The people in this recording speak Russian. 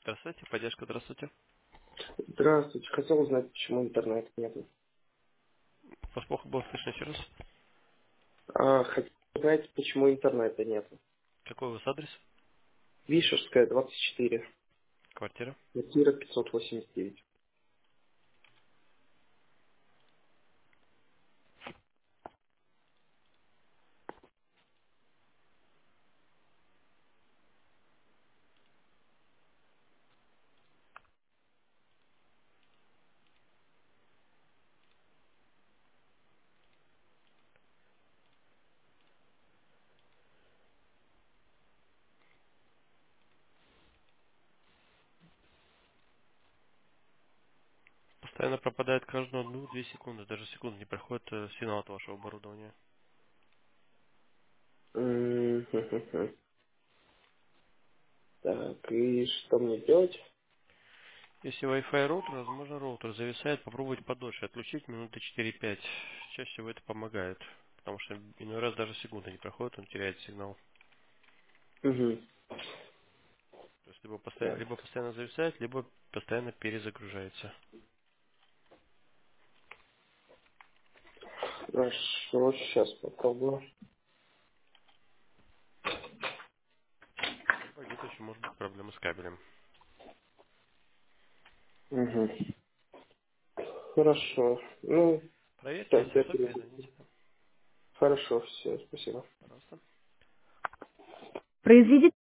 Здравствуйте, поддержка, здравствуйте. Здравствуйте. Хотел узнать, почему интернета нету. Вас плохо было слышно еще раз. Хотел узнать, почему интернета нету. Какой у вас адрес? Вишерская, 24. Квартира. Квартира 589. Постоянно пропадает каждую 1-2 секунды. Даже секунды не проходит сигнал от вашего оборудования. М-м-м-м. Так, и что мне делать? Если Wi-Fi роутер, возможно роутер зависает, попробуйте подольше отключить минуты 4-5. Чаще всего это помогает. Потому что иной раз даже секунды не проходит, он теряет сигнал. Угу. То есть либо, Так, либо постоянно зависает, либо постоянно перезагружается. хорошо, сейчас попробую. Либо где-то еще может быть проблема с кабелем. Угу. Хорошо. Ну, Проверьте, если тогда что, перезвоните. хорошо, все, спасибо. Пожалуйста. Произведите